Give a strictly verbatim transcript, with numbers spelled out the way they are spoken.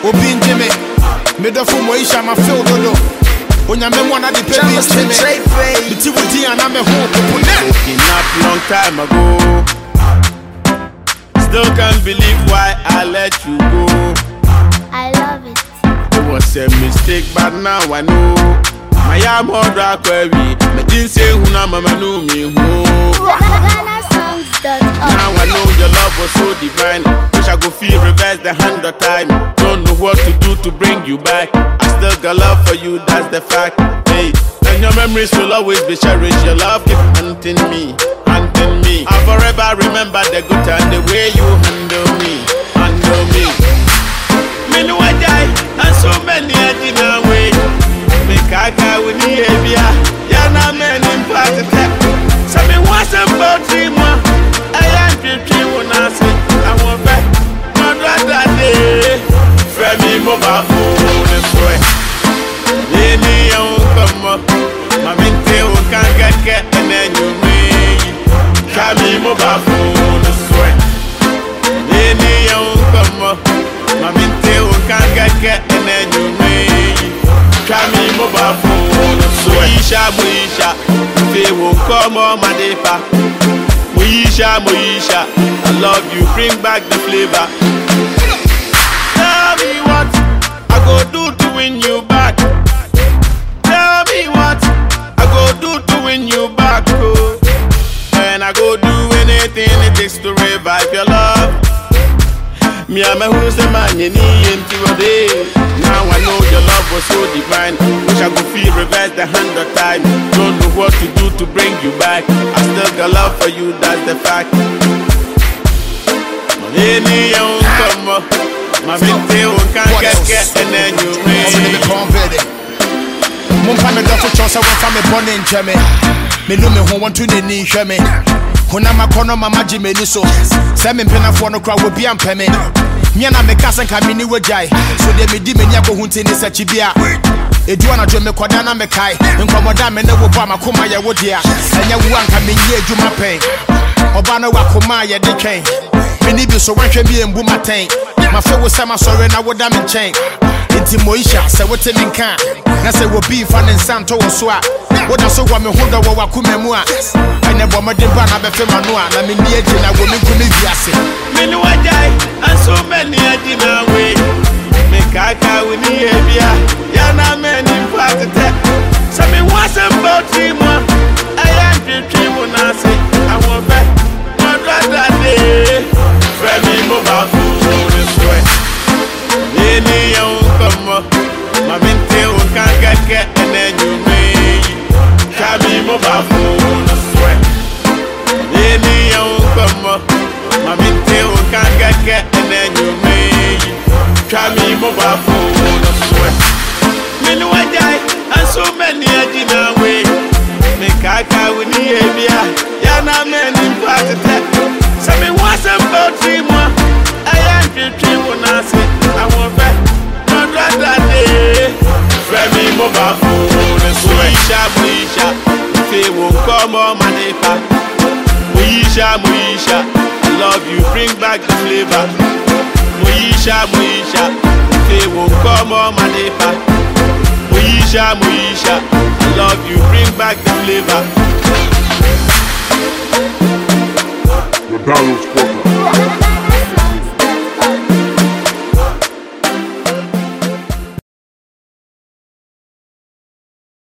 Obi Jimmy, Middle for Moisha, my field, no. When I'm one of the baby, it's you and I'm a home. Broken up long time ago. Still can't believe why I let you go. I love it. It was a mistake, but now I know. My am all dark query. Me didn't say who na mama knew me who. Now I know your love was so divine. Wish I could feel reverse the hundred time. Don't know what to do to bring you back. I still got love for you, that's the fact. Hey, and your memories will always be cherished. Your love keep haunting me, haunting me. I forever remember the good time, the way you handle me, handle me. Me know I die, and so many I didn't wait. Me kaka with the area, ya na men in party. So me want some poetry, ma. I am pretty when I say I want back. My brother day, Femi mobile phone is way. Lady, you come up. My mente who can't get get and then you me. Femi mobile phone is way. Lady, you come up. My mente who can't get get and then you me. Femi mobile phone is way. Moisha, Moisha, they won't come on my depa. Moisha, Moisha, I love you, bring back the flavor. Tell me what I go do to win you back. Tell me what I go do to win you back. Oh. And I go do anything it takes to revive your love. Me and my who's a man you need into a day. Now I know your love was so divine. Wish I could feel reverse the hundred time. Don't know what to do to bring you back. I still got love for you, that's the fact. Any young come up, my mente can't get get and then you may. Mumpana da for chosa wa fa me bone ncheme. Me no me ho want to ni hwe me. Hona makono mama jime ni so. Se me mpenafo no kra wo bia mpeme. Me na me kasa nka me ni wajai. So de me di me ni akohunti ni sachi bia. Edu ana jo me koda na me kai. Nkomoda me ne wo ba makoma ye wo dia. Enya wo anka me nye adwuma pen. Oba na wa koma ye de twen. Me ni bi so wanhwe bi embu maten. Ma fe wo sama sore na wo da me chen. Inti Moisha se wo te me nka. Na se wo bi fa ne nsanto wo so a. Wo da so wo me hodo wo wakoma mu a. Ene bo mo de ba na be fe manu a na me ni eje na wo me nkumi wiase. Me ni wajai and so many I didn't wait. Me kaka with the area, ya na men in party. So me want some poetry, ma. I am pretty when I say I want back. My brother day, Femi mobile phone is way. Lady, you come up. My mente who can't get get and then you may. Femi mobile phone is way. Lady, you come up. My mente who can't get get and then you may. Femi mobile phone is way. Me know I die and so many I didn't wait. Me kaka with the area, ya na men in party. So me want some poetry, ma. I am pretty when I say I want back. My brother day, Femi mobile phone is way. Moisha, Moisha, they won't come on my depa. Moisha, Moisha, I love you, bring back the flavor. Moisha, Moisha, they won't come on my depa. Moisha, Moisha, I love you, bring back the flavor. The Dallas Quarter.